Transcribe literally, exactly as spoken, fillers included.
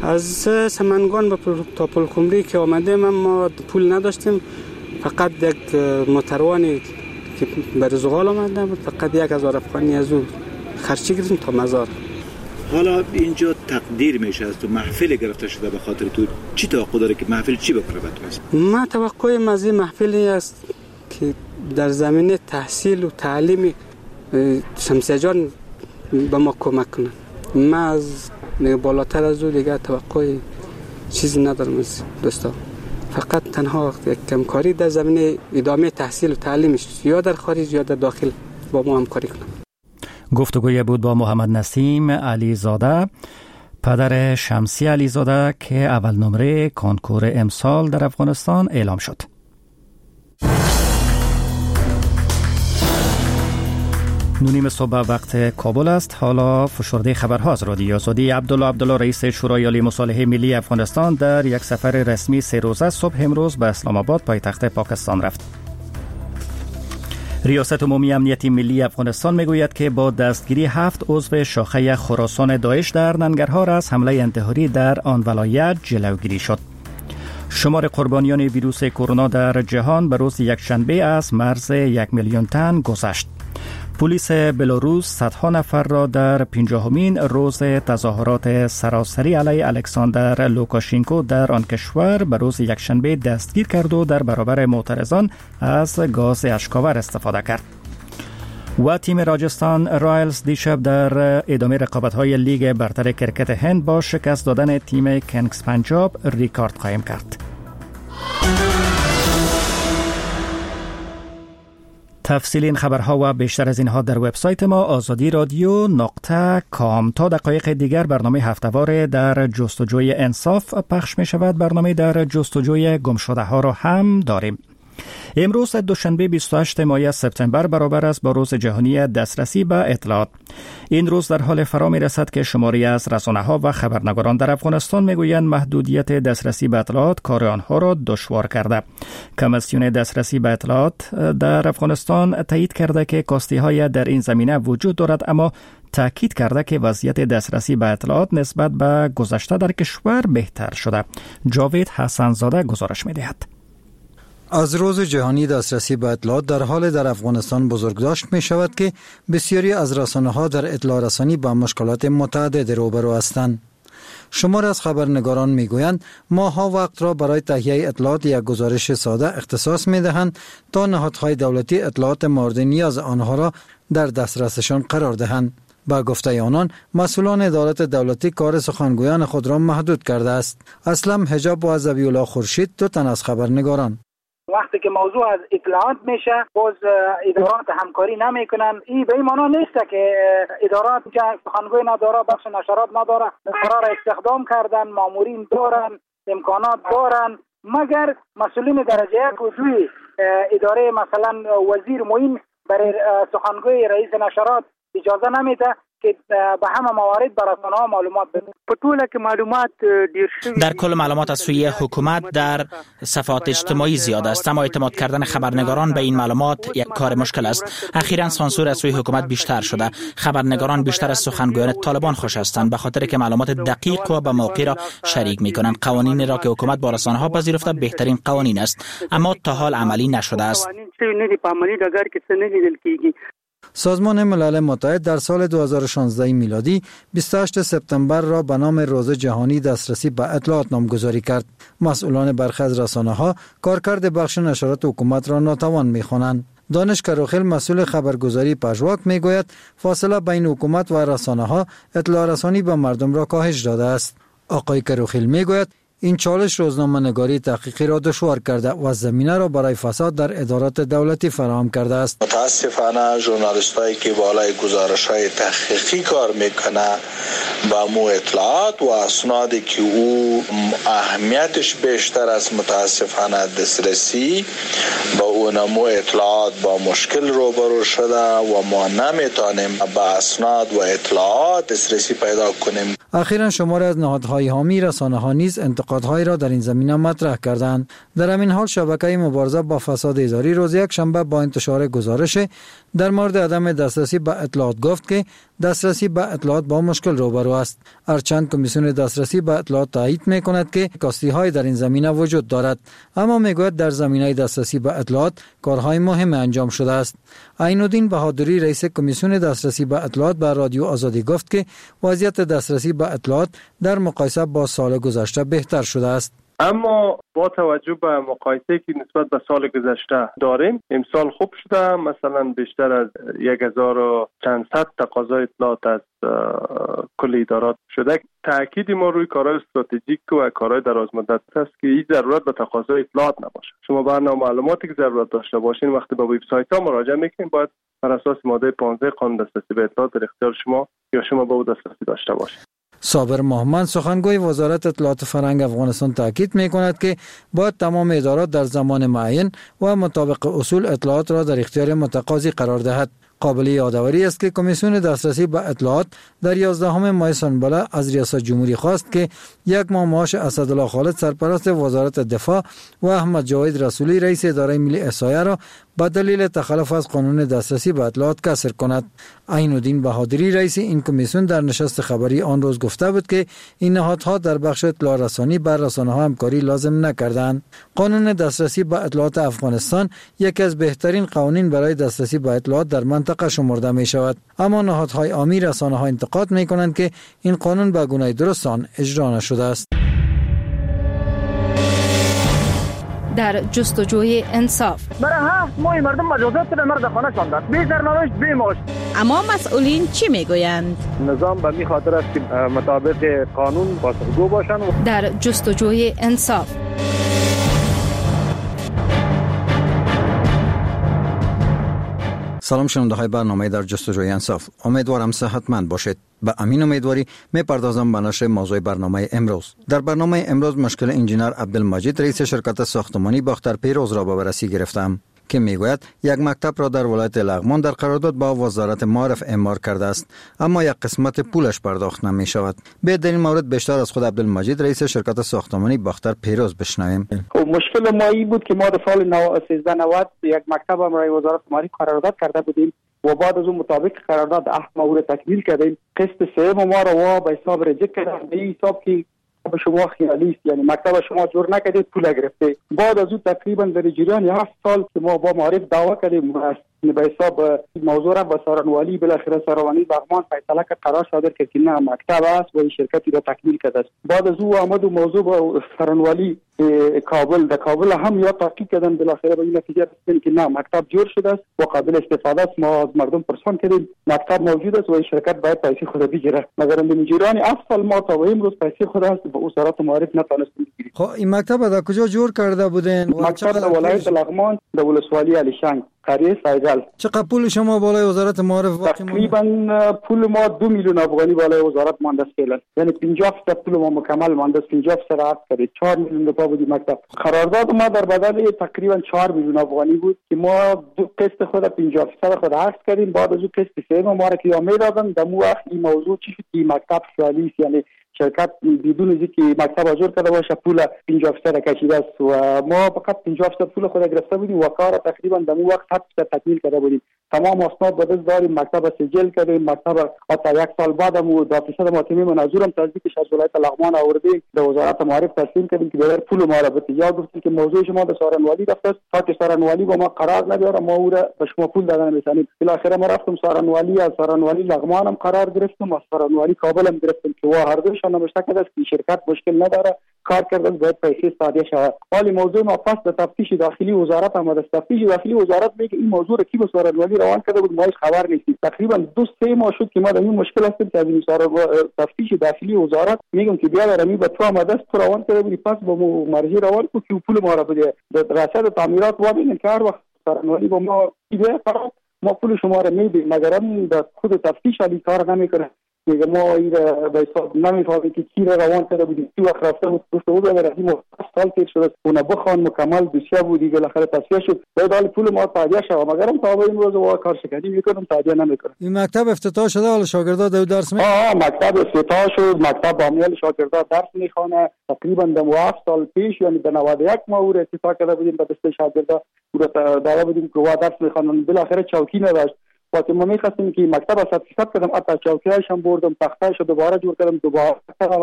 از سمنگان به تا پلخمری که آمدیم ما پول نداشتیم، فقط یک موتروانی که بر زغال آمده بود، فقط یک هزار افغانی از او خرچی کردیم تا مزار. حالا اینجا تقدیر میشه از تو محفل گرفته شده به خاطر تو، چی توقع داره که محفل چی بکنه براتون؟ ما توقع از این محفلی است که در زمینه تحصیل و تعلیم شمسیه جان به ما کمک کنه. ما از بالاتر از او دیگه توقع چیزی ندارم از دوستا، فقط تنها یک همکاری در زمینه ادامه تحصیل و تعلیمش یا در خارج یا در داخل با ما همکاری کنه. گفتگوی بود با محمد نسیم علی زاده، پدر شمسی علی زاده که اول نمره کنکور امسال در افغانستان اعلام شد. نونیم صبح وقت کابل است. حالا فشرده خبرها از رادیو آزادی. عبدالله عبدالله رئیس شورای عالی مصالحه ملی افغانستان در یک سفر رسمی سه روزه صبح امروز به اسلام آباد پایتخت پاکستان رفت. ریاست عمومی امنیتی ملی افغانستان میگوید که با دستگیری هفت عضو شاخه خراسان داعش در ننگرهار از حمله انتحاری در آن ولایت جلوگیری شد. شمار قربانیان ویروس کرونا در جهان به روز یکشنبه از مرز یک میلیون تن گذشت. پلیس بلاروس صدها نفر را در پنجاهمین روز تظاهرات سراسری علیه الکساندر لوکاشنکو در آن کشور به روز یکشنبه دستگیر کرد و در برابر معترضان از گاز اشکاور استفاده کرد. و تیم راجستان رایلز دیشب در ادامه رقابت‌های لیگ برتر کرکت هند با شکست دادن تیم کنگز پنجاب ریکارد قائم کرد. تفصیل این خبرها و بیشتر از اینها در وبسایت ما آزادی رادیو نقطه کام. تا دقایق دیگر برنامه هفته‌وار در جستجوی انصاف پخش می شود. برنامه در جستجوی گمشده ها را هم داریم. امروز دوشنبه بیست و هشتم ماه سپتامبر برابر است با روز جهانی دسترسی به اطلاعات. این روز در حال فرا می رسد که شماری از رسانه‌ها و خبرنگاران در افغانستان میگویند محدودیت دسترسی به اطلاعات کار آنها را دشوار کرده. کمیسیون دسترسی به اطلاعات در افغانستان تایید کرده که کاستی‌های در این زمینه وجود دارد، اما تاکید کرده که وضعیت دسترسی به اطلاعات نسبت به گذشته در کشور بهتر شده. جاوید حسن‌زاده گزارش می‌دهد. از روز جهانی دسترسی به اطلاعات در حال در افغانستان بزرگداشت می شود که بسیاری از رسانه‌ها در اطلاع رسانی با مشکلات متعدد روبرو هستند. شمار از خبرنگاران می گویند ماها وقت را برای تهیه اطلاعات یک گزارش ساده اختصاص می دهند تا نهادهای دولتی اطلاعات مورد نیاز آنها را در دسترسشان قرار دهند. با گفته آنان مسئولان ادارات دولتی کار سخنگویان خود را محدود کرده است. اسلم حجاب و ذبیح الله خورشید دو تن از خبرنگاران. وقتی که موضوع از اطلاعات میشه باز ادارات همکاری نمیکنن. این به این معنا نیست که ادارات سخنگوی نداره، بخش نشرات نداره، قرار استخدام کردن، مامورین دارن، امکانات دارن، مگر مسئولین درجه یک و دوی اداره مثلا وزیر معین برای سخنگوی رئیس نشرات اجازه نمیده که به همه موارد بر رسانه‌ها معلومات بده. په ټوله کې معلومات ډیر شوي. در کل معلومات از سوی حکومت در صفحات اجتماعی زیاد است، اما اعتماد کردن خبرنگاران به این معلومات یک کار مشکل است. اخیراً سانسور از سوی حکومت بیشتر شده. خبرنگاران بیشتر از سخنگویان طالبان خوش هستند به خاطر که معلومات دقیق و به موقع را شریک می‌کنند. قوانین را که حکومت با رسانه‌ها پذیرفته بهترین قوانین است، اما تا حال عملی نشده است. سازمان ملل متحد در سال دو هزار و شانزده میلادی بیست و هشتم سپتامبر را به نام روز جهانی دسترسی به اطلاعات نامگذاری کرد. مسئولان برخی از رسانه‌ها کارکرد بخش نشرات حکومت را ناتوان می‌خوانند. دانش کروخیل مسئول خبرگزاری پژواک میگوید فاصله بین حکومت و رسانه‌ها اطلاع رسانی به مردم را کاهش داده است. آقای کروخیل میگوید این چالش روزنامه‌نگاری تحقیقی را دشوار کرده و زمینه را برای فساد در ادارات دولتی فراهم کرده است. متاسفانه ژورنالیستایی که بالای گزارش‌های تحقیقی کار میکنه با مو اطلاعات و اسنادی که او اهمیتش بیشتر از متاسفانه دسترسی با گونه اطلاعات با مشکل روبرو شده و ما نمیتونیم به اسناد و اطلاعات دسترسی پیدا کنیم. اخیراً شماری از نهادهای حامی رسانه‌ها نیز انتقادهای را در این زمینه مطرح کردند. در همین حال شبکه مبارزه با فساد اداری روز یک شنبه با انتشار گزارش در مورد عدم دسترسی به اطلاعات گفت که دسترسی به اطلاعات با مشکل روبرو است. هرچند کمیسیون دسترسی به اطلاعات تایید می‌کند که کاستی‌های در این زمینه وجود دارد، اما میگوید در زمینه دسترسی به اطلاعات کارهای مهم انجام شده است. عین‌الدین بهادری رئیس کمیسیون دسترسی به اطلاعات به رادیو آزادی گفت که وضعیت دسترسی به اطلاعات در مقایسه با سال گذشته بهتر شده است. اما با توجه به مقایسه که نسبت به سال گذشته داریم، امسال خوب شده. مثلا بیشتر از یک هزار و چند صد تقاضای اطلاعات از کل ادارات شده. تاکید ما روی کارهای استراتژیک و کارهای درازمدت است که هیچ ضرورت به تقاضای اطلاعات نباشه. شما برنامه معلوماتی که ضرورت داشته باشین وقتی به وبسایت ها مراجعه میکنین باید بر اساس ماده پانزده قانون دسترسی به اطلاعات در اختیار شما یا شما به او دسترسی داشته باشین. صابر محمد سخنگوی وزارت اطلاعات فرهنگ افغانستان تاکید می‌کند که باید تمام ادارات در زمان معین و مطابق اصول اطلاعات را در اختیار متقاضی قرار دهد. قابل یادآوری است که کمیسیون دسترسی به اطلاعات در یازدهم ماه سنبله از ریاست جمهوری خواست که یک ماه معاش اسدالله خالد سرپرست وزارت دفاع و احمد جاوید رسولی رئیس اداره ملی احصایه را به دلیل تخلف از قانون دسترسی به اطلاعات کسر کند. عین‌الدین بهادری رئیس این کمیسیون در نشست خبری آن روز گفته بود که این نهادها در بخش اطلاع رسانی بر رسانه‌ها همکاری لازم نکردند. قانون دسترسی به اطلاعات افغانستان یکی از بهترین قوانین برای دسترسی به اطلاعات در منطقه شمرده می شود، اما نهادهای عامی رسانه‌ها انتقاد می کنند که این قانون به گونه درست آن اجرا نشده است. در جستجوی انصاف برای هفت ماه مردم مجازات را مرد خانه شاندند، بی سرنوشت بی معاش. اما مسئولین چی میگویند؟ نظام به می خاطر است که مطابق قانون پاسخگو باشند. در جستجوی انصاف سلام شنونده های برنامه در جستجوی انصاف، امیدوارم صحتمند باشید. به امین امیدواری می پردازم به نشر موضوع برنامه امروز. در برنامه امروز مشکل انجینر عبدالمجید رئیس شرکت ساختمانی باختر پیروز را به بررسی گرفتم که میگوید یک مکتب را در ولایت لغمان در قرارداد با وزارت معارف اعمار کرده است، اما یک قسمت پولش پرداخت نمی شود. به در این مورد بیشتر از خود عبدالمجید رئیس شرکت ساختمانی باختر پیروز بشنویم. مشکل ما این بود که ما در سال سیزده نود یک مکتب برای وزارت معارف قرارداد کرده بودیم و بعد از اون مطابق قرارداد هفت ماه رو تکمیل کردیم. قسط سوم ما رو به حساب ریجکت کردن، به این حساب که به شما خیالی است، یعنی مکتب شما جور نکردید پول گرفته. بعد از اون تقریبا در جریان هفت سال که ما با معارف دعوا کردیم به حساب موضوع را با سارنوالی بالاخره سارنوالی لغمان فیصله کرد، قرار صادر کرد که نه مکتب است و این شرکتی را تکمیل کرده است. بعد از او آمد و موضوع با سارنوالی کابل در کابل هم یا تحقیق کردن، بالاخره به این نتیجه رسیدن که نه مکتب جور شده است و قابل استفاده است. ما از مردم پرسان کردیم مکتب موجود است و این شرکت باید پیسه خود بگیره، مگر در جریان هفت سال ما تا امروز پیسه خود است به وزارت معارف نتونستیم بگیریم. خب این مکتب در کجا جور کرده بودن؟ مکتب در ولایت لغمان در ولسوالی علیشنگ قریه سایگل. چقدر پول شما بالای وزارت معارف؟ تقریبا پول ما دو میلیون افغانی بالای وزارت مانده است فعلا، یعنی پنجاه درصد پول ما مکمل مانده است. پنجاه درصد عقد کرده، چهار میلیون روپیه بود مکتب. قرارداد ما در بدل تقریبا چهار میلیون افغانی بود که ما دو قسط خود پنجاه درصد خود عقد کردیم. بعد از اون قسط سوم ما را که میدادن در مو وقت این موضوع چی شد که مکتب خیالی است، یعنی شرکت بدون از اینکه مکتب اجور کرده باشه پول پنجاه درصد کشیده است و ما فقط پنجاه درصد پول خود گرفته بودیم و کار تقریبا در اون وقت صد درصد تکمیل کرده بودیم. تمام اسناد به دست داریم، مکتب سجل کردیم. مکتب تا یک سال بعد هم دادرس ماتمی منظورم تصدیقش از ولایت لغمان آوردیم به وزارت معارف تسلیم کردیم که بغیر پول ما را به تجارت گفتیم که موضوع شما به سارنوالی رفته است، تا که سارنوالی با ما قرار نداره ما او را به شما پول دادن می‌تونیم. بالاخره ما رفتم سارنوالی، از سارنوالی لغمان هم قرار گرفتم، از سارنوالی کابل هم گرفتم که وا هر دوشان نوشته کرده است که شرکت مشکل نداره، کار کرده باید پیسه صادر شود. حالی موضوع ما پس به تفتیش داخلی وزارت آمد است. تفتیش داخلی وزارت میگه این موضوع را کی به سارنوالی روان کرده بود ما هیچ خبر نیستیم. تقریبا دو سه ماه شد که ما در این مشکل هستیم که از این تفتیش داخلی وزارت میگم که بیا در می به تو آمد است، تو روان کرده بودی پس با مرجع روان کو که پول ما را بده رصد تعمیرات و ببینن که هر وقت سارنوالی با ما ایده ما پول شما را میدیم، مگر هم در خود تفتیش علی کار نمیکنه. میگه ما این به حساب نمیفهمیم که کی را روان کرده بودیم، کی وقت رفته بود. گفت او به رسیم سال تیر شده اون بخوان مکمل دوسیه بودی، بالاخره تصفیه شد. باید حال پول ما تادیه شد، مگرم تا به امروز وا کار شکنی میکنم تادیه نمیکنم. این مکتب افتتاح شده، حالا شاگردا دو درس می آه مکتب افتتاح شد، مکتب با میل شاگردا درس میخوانه. تقریبا دو هفت سال پیش یعنی به نود و یک ما او اتفاق کرده بودیم به دسته شاگردا او را دعوت بودیم که وا درس میخوانن. بالاخره چوکی نداشت. وقتی ما می‌خواستیم که مکتب از صد فیصد کردم، حتی چوکی‌هاش هم بردم، تخته‌اش دوباره جور کردم، دوباره